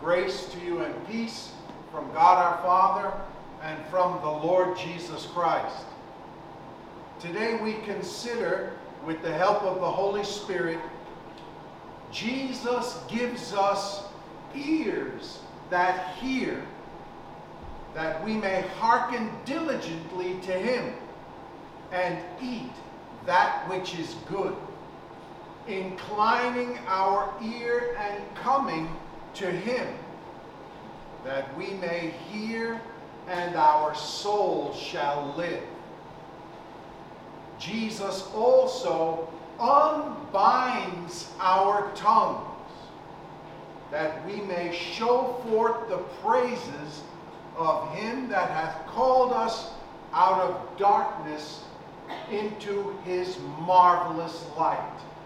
Grace to you and peace from God our Father and from the Lord Jesus Christ. Today we consider, with the help of the Holy Spirit, Jesus gives us ears that hear, that we may hearken diligently to him and eat that which is good, inclining our ear and coming to him, that we may hear and our soul shall live. Jesus also unbinds our tongues, that we may show forth the praises of him that hath called us out of darkness into his marvelous light.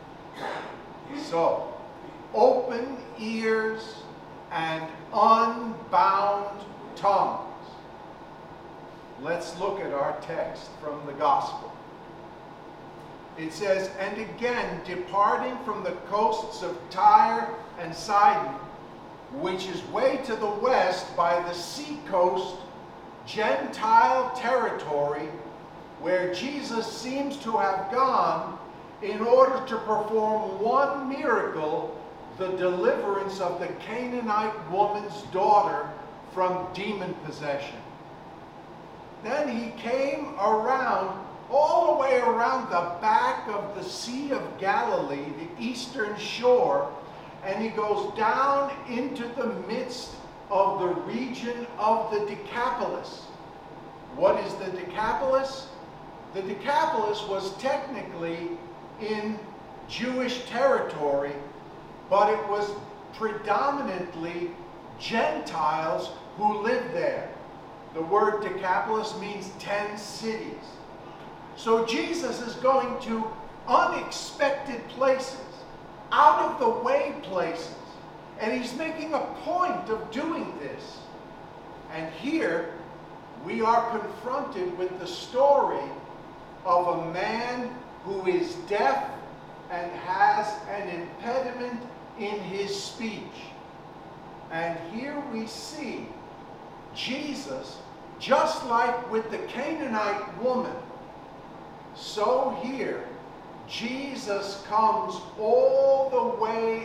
So, open ears and unbound tongues. Let's look at our text from the Gospel. It says, "And again, departing from the coasts of Tyre and Sidon, which is way to the west by the sea coast, Gentile territory, where Jesus seems to have gone in order to perform one miracle, the deliverance of the Canaanite woman's daughter from demon possession. Then he came around, all the way around the back of the Sea of Galilee, the eastern shore, and he goes down into the midst of the region of the Decapolis." What is the Decapolis? The Decapolis was technically in Jewish territory, but it was predominantly Gentiles who lived there. The word Decapolis means 10 cities. So Jesus is going to unexpected places, out of the way places, and he's making a point of doing this. And here we are confronted with the story of a man who is deaf and has an impediment in his speech. And here we see Jesus, just like with the Canaanite woman, so here Jesus comes all the way,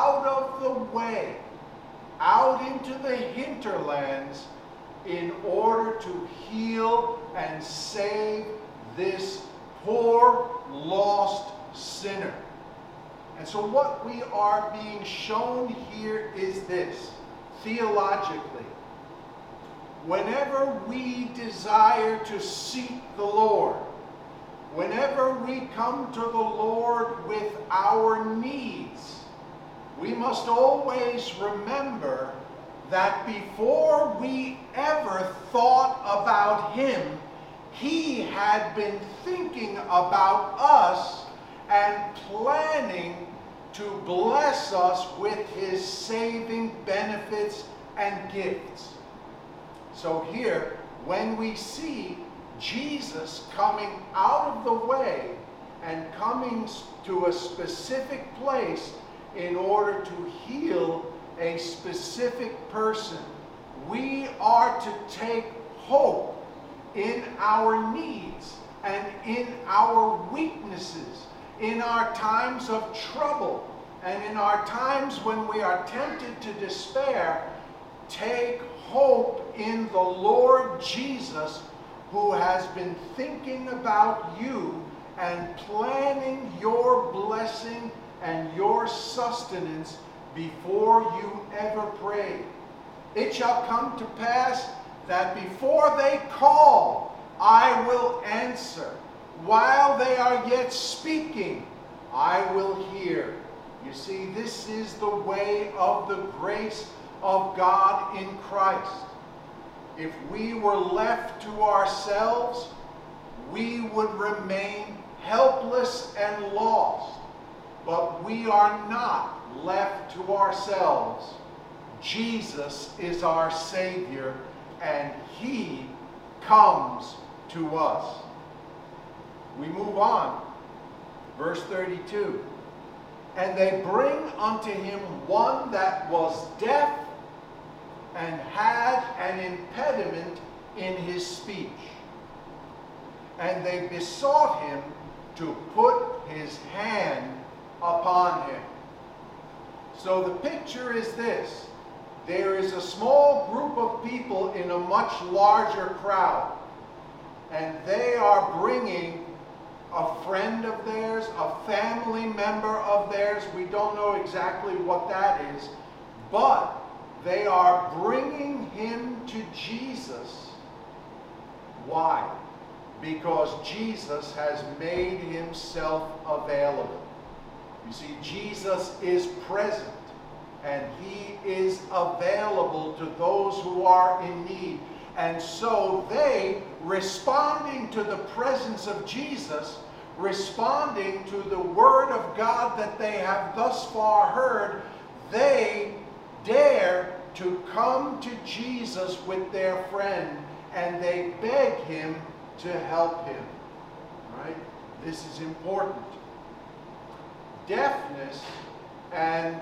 out into the hinterlands in order to heal and save this poor, lost sinner. And so what we are being shown here is this, theologically. Whenever we desire to seek the Lord, whenever we come to the Lord with our needs, we must always remember that before we ever thought about him, he had been thinking about us and planning to bless us with his saving benefits and gifts. So here, when we see Jesus coming out of the way and coming to a specific place in order to heal a specific person, we are to take hope in our needs and in our weaknesses, in our times of trouble, and in our times when we are tempted to despair. Take hope in the Lord Jesus, who has been thinking about you and planning your blessing and your sustenance before you ever prayed. It shall come to pass that before they call, I will answer. While they are yet speaking, I will hear. You see, this is the way of the grace of God in Christ. If we were left to ourselves, we would remain helpless and lost. But we are not left to ourselves. Jesus is our Savior, and he comes to us. We move on. Verse 32. And they bring unto him one that was deaf and had an impediment in his speech. And they besought him to put his hand upon him. So the picture is this. There is a small group of people in a much larger crowd, and they are bringing a friend of theirs, a family member of theirs. We don't know exactly what that is, but they are bringing him to Jesus. Why? Because Jesus has made himself available. You see, Jesus is present, and he is available to those who are in need. And so they, responding to the presence of Jesus, responding to the Word of God that they have thus far heard, they dare to come to Jesus with their friend, and they beg him to help him. Right? This is important. Deafness and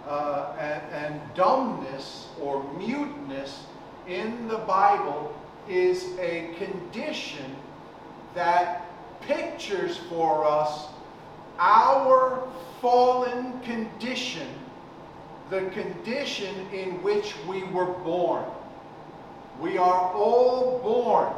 dumbness or muteness in the Bible is a condition that pictures for us our fallen condition, the condition in which we were born. We are all born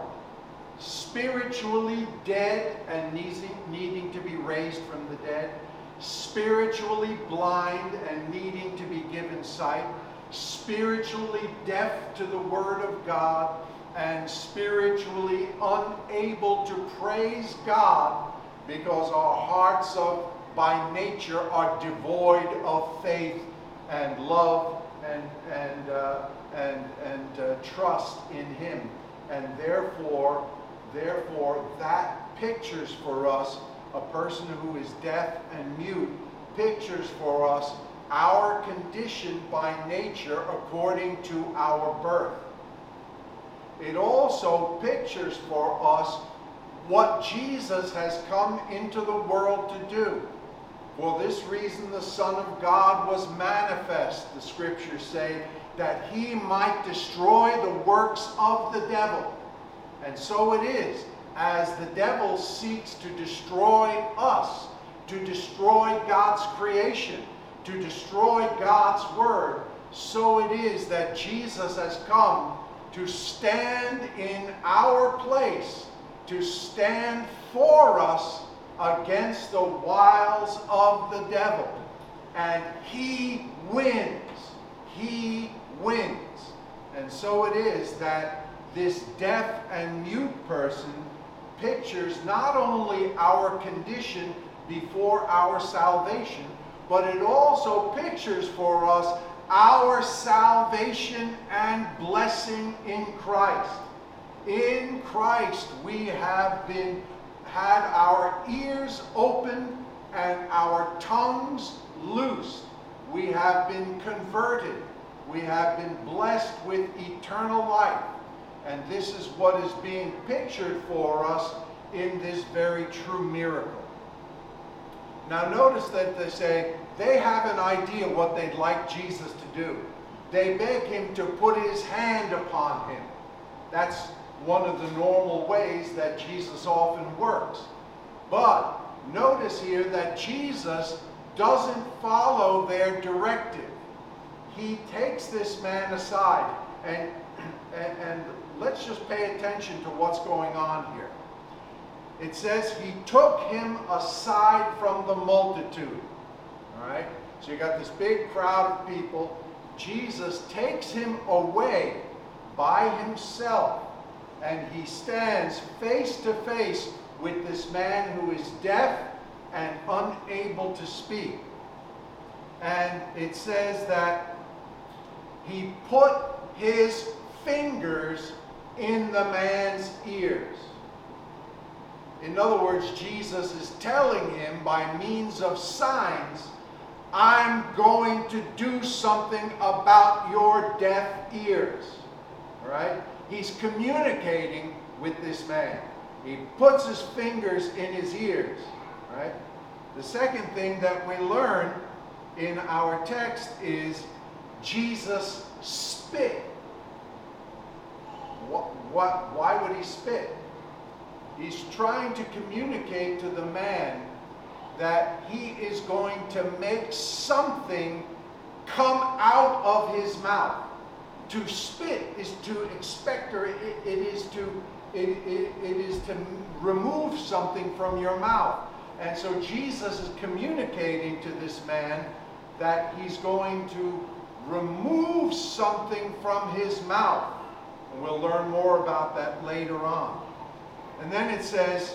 spiritually dead and needing to be raised from the dead, spiritually blind and needing to be given sight, spiritually deaf to the Word of God, and spiritually unable to praise God because our hearts by nature are devoid of faith and love and trust in him. And therefore that pictures for us a person who is deaf and mute, pictures for us our condition by nature according to our birth. It also pictures for us what Jesus has come into the world to do. For this reason the Son of God was manifest, the scriptures say, that he might destroy the works of the devil. And so it is, as the devil seeks to destroy us, to destroy God's creation, to destroy God's word, so it is that Jesus has come to stand in our place, to stand for us against the wiles of the devil. And he wins. He wins. And so it is that this deaf and mute person pictures not only our condition before our salvation, but it also pictures for us our salvation and blessing in Christ. In Christ we have had our ears opened and our tongues loosed. We have been converted. We have been blessed with eternal life. And this is what is being pictured for us in this very true miracle. Now notice that they say they have an idea what they'd like Jesus to do. They beg him to put his hand upon him. That's one of the normal ways that Jesus often works. But notice here that Jesus doesn't follow their directive. He takes this man aside, and let's just pay attention to what's going on here. It says he took him aside from the multitude. All right? So you got this big crowd of people. Jesus takes him away by himself, and he stands face to face with this man who is deaf and unable to speak. And it says that he put his fingers in the man's ears. In other words, Jesus is telling him by means of signs, I'm going to do something about your deaf ears. All right? He's communicating with this man. He puts his fingers in his ears. Right? The second thing that we learn in our text is Jesus spit why would he spit? He's trying to communicate to the man that he is going to make something come out of his mouth. To spit is to expect, or it is to remove something from your mouth. And so Jesus is communicating to this man that he's going to remove something from his mouth. And we'll learn more about that later on. And then it says,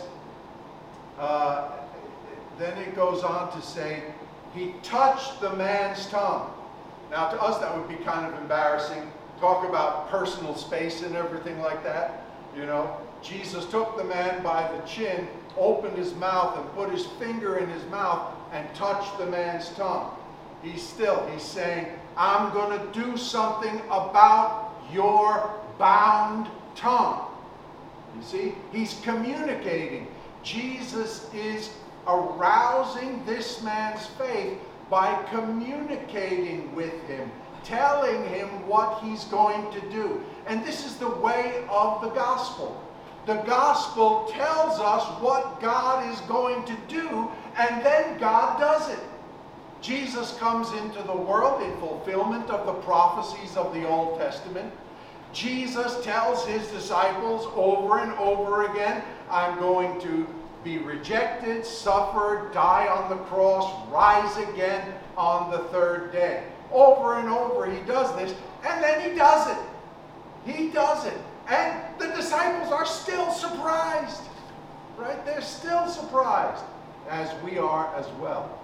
then it goes on to say, he touched the man's tongue. Now to us that would be kind of embarrassing. Talk about personal space and everything like that. You know, Jesus took the man by the chin, opened his mouth and put his finger in his mouth and touched the man's tongue. He's saying, I'm going to do something about your bound tongue. You see, he's communicating. Jesus is arousing this man's faith by communicating with him, telling him what he's going to do. And this is the way of the gospel. The gospel tells us what God is going to do, and then God does it. Jesus comes into the world in fulfillment of the prophecies of the Old Testament. Jesus tells his disciples over and over again, I'm going to be rejected, suffer, die on the cross, rise again on the third day. Over and over he does this, and then he does it. He does it. And the disciples are still surprised. Right? They're still surprised, as we are as well.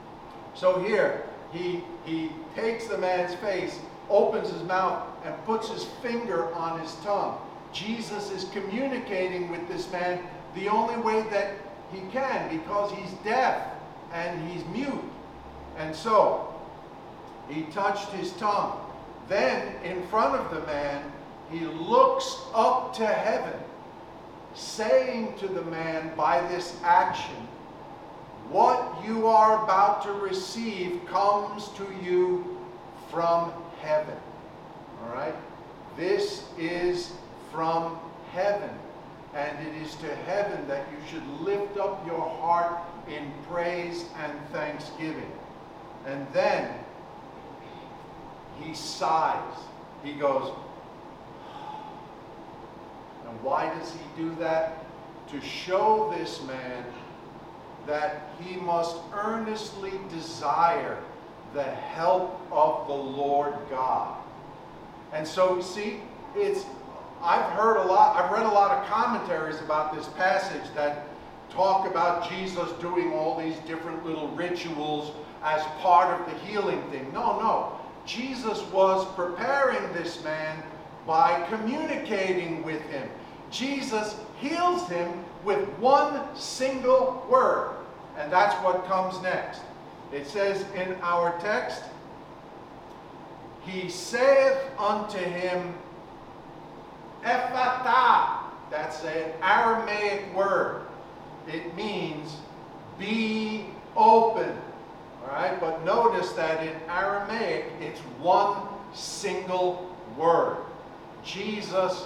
So here, he takes the man's face, opens his mouth, and puts his finger on his tongue. Jesus is communicating with this man the only way that he can, because he's deaf and he's mute. And so, he touched his tongue. Then, in front of the man, he looks up to heaven, saying to the man by this action, what you are about to receive comes to you from heaven. All right? This is from heaven. And it is to heaven that you should lift up your heart in praise and thanksgiving. And then he sighs. He goes, and why does he do that? To show this man that he must earnestly desire the help of the Lord God. And so, see, I've read a lot of commentaries about this passage that talk about Jesus doing all these different little rituals as part of the healing thing. No. Jesus was preparing this man by communicating with him. Jesus heals him with one single word. And that's what comes next. It says in our text, he saith unto him, Ephata. That's an Aramaic word. It means be open. All right, but notice that in Aramaic, it's one single word. Jesus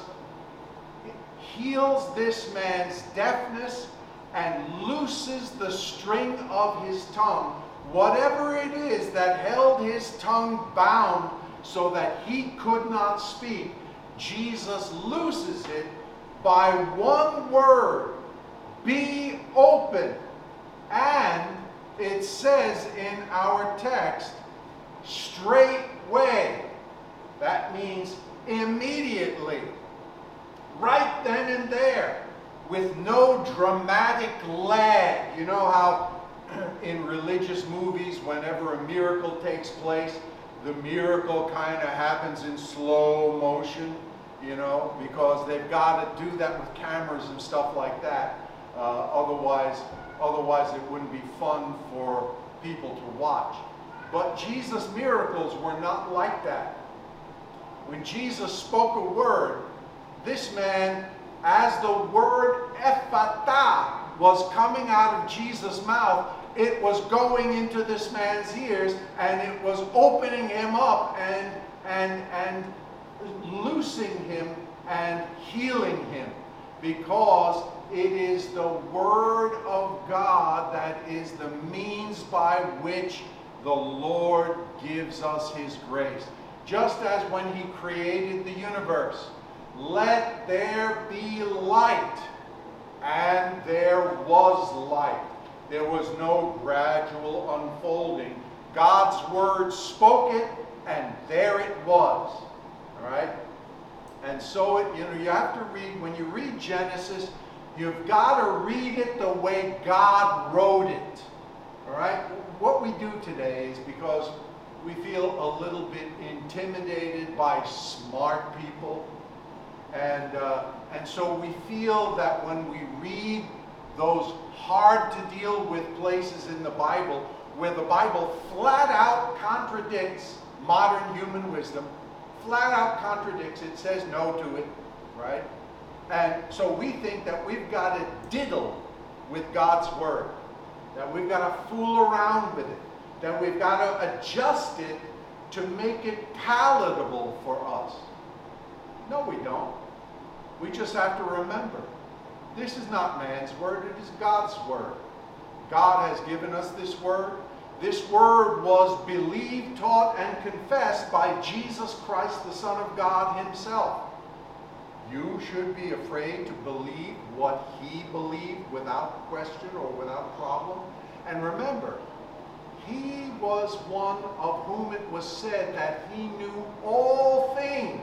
heals this man's deafness and looses the string of his tongue, whatever it is that held his tongue bound so that he could not speak. Jesus looses it by one word, be open. And it says in our text, straightway. That means immediately, right then and there, with no dramatic lag. You know how in religious movies, whenever a miracle takes place, the miracle kind of happens in slow motion, you know, because they've got to do that with cameras and stuff like that. Otherwise it wouldn't be fun for people to watch. But Jesus' miracles were not like that. When Jesus spoke a word, this man, as the word Ephata was coming out of Jesus' mouth, it was going into this man's ears, and it was opening him up and loosing him and healing him, because it is the Word of God that is the means by which the Lord gives us his grace. Just as when he created the universe, let there be light, and there was light. There was no gradual unfolding. God's Word spoke it, and there it was. All right? And so, you have to read, when you read Genesis, you've got to read it the way God wrote it. All right? What we do today is, because we feel a little bit intimidated by smart people, and so we feel that when we read those hard to deal with places in the Bible, where the Bible flat out contradicts modern human wisdom, flat out contradicts it, says no to it, right? And so we think that we've got to diddle with God's Word, that we've got to fool around with it, that we've got to adjust it to make it palatable for us. No, we don't. We just have to remember, this is not man's Word, it is God's Word. God has given us this Word. This Word was believed, taught, and confessed by Jesus Christ, the Son of God himself. You should be afraid to believe what he believed without question or without problem. And remember, he was one of whom it was said that he knew all things.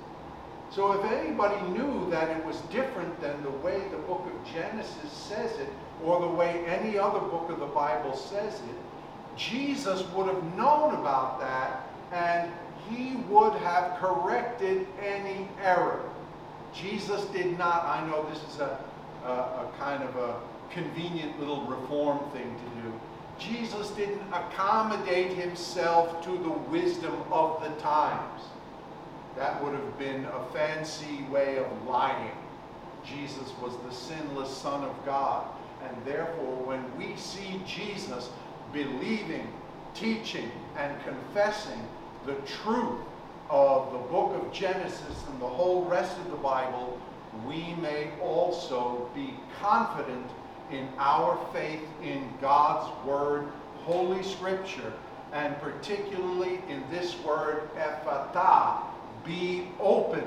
So if anybody knew that it was different than the way the book of Genesis says it, or the way any other book of the Bible says it, Jesus would have known about that, and he would have corrected any error. Jesus did not. I know this is a kind of a convenient little reform thing to do. Jesus didn't accommodate himself to the wisdom of the times. That would have been a fancy way of lying. Jesus was the sinless Son of God. And therefore, when we see Jesus believing, teaching, and confessing the truth of the book of Genesis and the whole rest of the Bible, we may also be confident in our faith in God's Word, Holy Scripture, and particularly in this word, ephata, be open,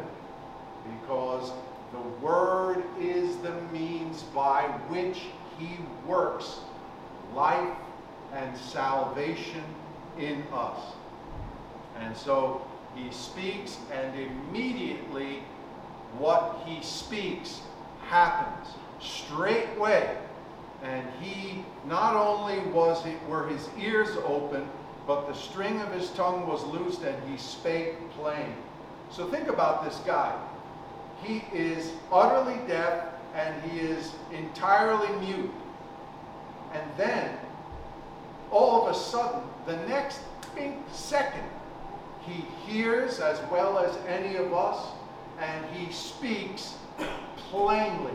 because the Word is the means by which he works life and salvation in us. And so he speaks, and immediately what he speaks happens straightway. And he, not only were his ears open, but the string of his tongue was loosed, and he spake plain. So think about this guy. He is utterly deaf, and he is entirely mute. And then, all of a sudden, the next second, he hears as well as any of us, and he speaks plainly.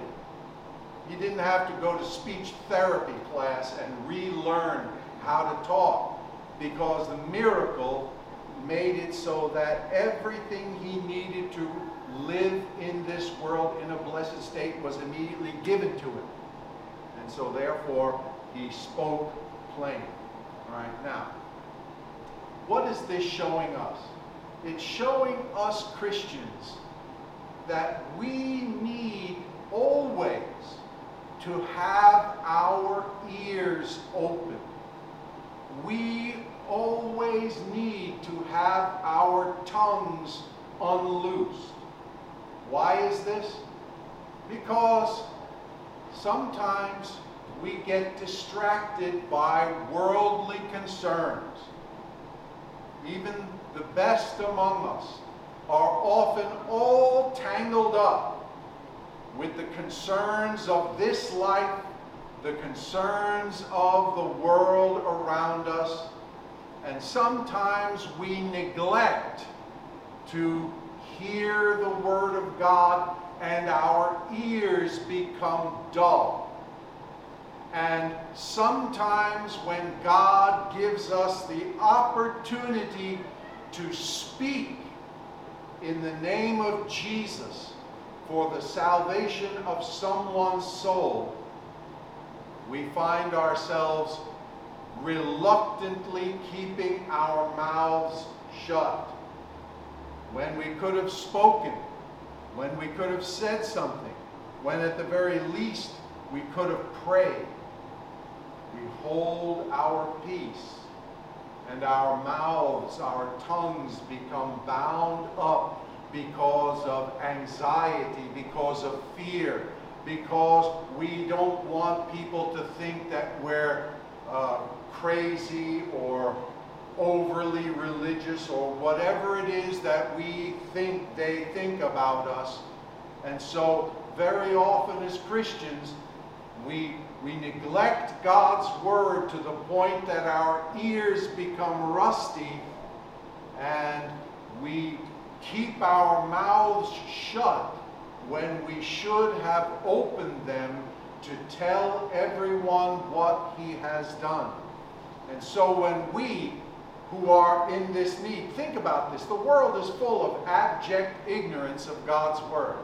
He didn't have to go to speech therapy class and relearn how to talk, because the miracle made it so that everything he needed to live in this world in a blessed state was immediately given to him. And so therefore, he spoke plain. All right, now, what is this showing us? It's showing us Christians that we need always to have our ears open. We always need to have our tongues unloosed. Why is this? Because sometimes we get distracted by worldly concerns. Even the best among us are often all tangled up with the concerns of this life, the concerns of the world around us, and sometimes we neglect to hear the Word of God, and our ears become dull. And sometimes when God gives us the opportunity to speak in the name of Jesus, for the salvation of someone's soul, we find ourselves reluctantly keeping our mouths shut. When we could have spoken, when we could have said something, when at the very least we could have prayed, we hold our peace, and our mouths, our tongues become bound up because of anxiety, because of fear, because we don't want people to think that we're crazy or overly religious or whatever it is that we think they think about us. And so very often as Christians, we neglect God's word to the point that our ears become rusty and we keep our mouths shut when we should have opened them to tell everyone what he has done. And so when we who are in this need, think about this, the world is full of abject ignorance of God's word.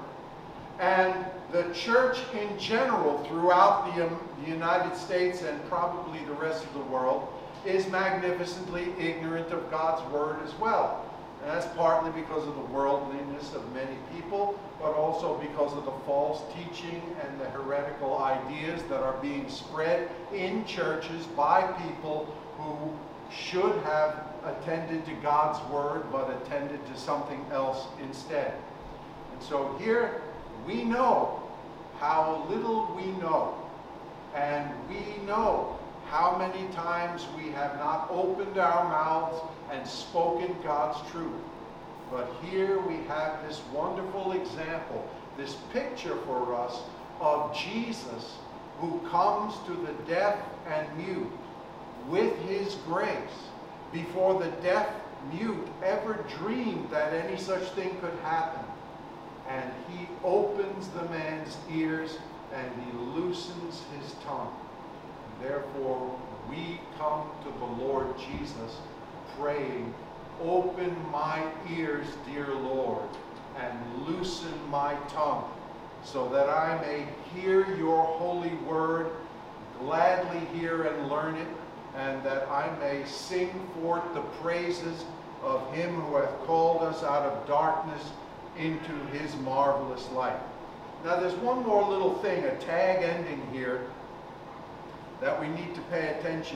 And the church in general throughout the United States and probably the rest of the world is magnificently ignorant of God's word as well. And that's partly because of the worldliness of many people, but also because of the false teaching and the heretical ideas that are being spread in churches by people who should have attended to God's word, but attended to something else instead. And so here we know how little we know, and we know how many times we have not opened our mouths and spoken God's truth. But here we have this wonderful example, this picture for us of Jesus who comes to the deaf and mute with his grace before the deaf mute ever dreamed that any such thing could happen. And he opens the man's ears and he loosens his tongue. Therefore, we come to the Lord Jesus praying, open my ears, dear Lord, and loosen my tongue, so that I may hear your holy word, gladly hear and learn it, and that I may sing forth the praises of him who hath called us out of darkness into his marvelous light. Now there's one more little thing, a tag ending here, that we need to pay attention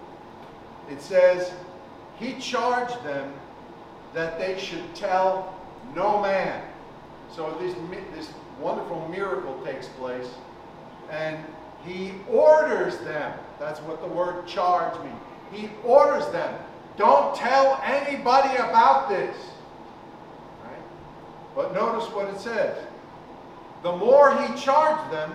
to. It says, he charged them that they should tell no man. So this wonderful miracle takes place, and he orders them. That's what the word charge means. He orders them, don't tell anybody about this. Right? But notice what it says. The more he charged them,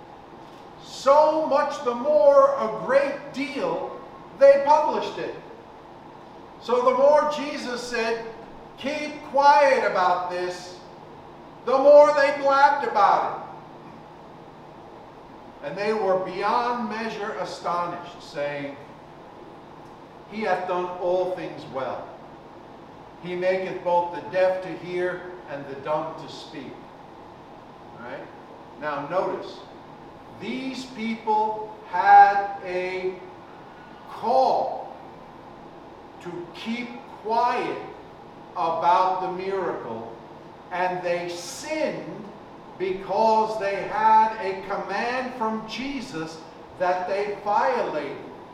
so much the more a great deal they published it. So the more Jesus said, keep quiet about this, the more they blabbed about it. And they were beyond measure astonished, saying, he hath done all things well. He maketh both the deaf to hear and the dumb to speak. All right? Now notice, these people had a call to keep quiet about the miracle, and they sinned because they had a command from Jesus that they violated.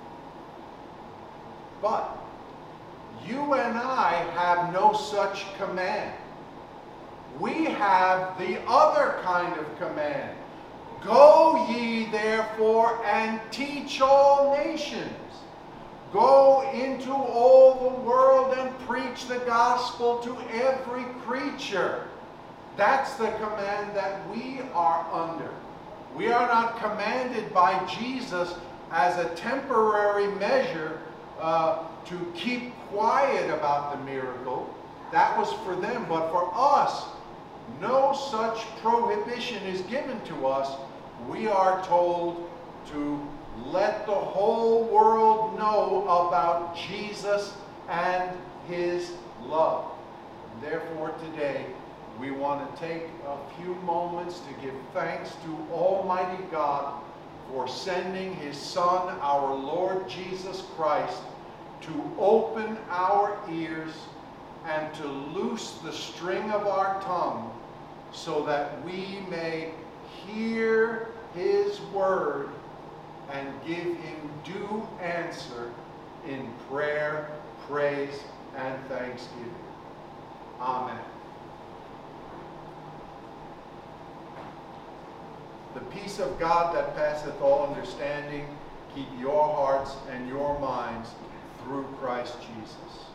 But you and I have no such command. We have the other kind of command. Go ye therefore and teach all nations. Go into all the world and preach the gospel to every creature. That's the command that we are under. We are not commanded by Jesus as a temporary measure to keep quiet about the miracle. That was for them, but for us, no such prohibition is given to us. We are told to let the whole world know about Jesus and his love. And therefore today, we want to take a few moments to give thanks to Almighty God for sending His Son, our Lord Jesus Christ, to open our ears and to loose the string of our tongue so that we may hear His word and give Him due answer in prayer, praise, and thanksgiving. Amen. The peace of God that passeth all understanding, keep your hearts and your minds through Christ Jesus.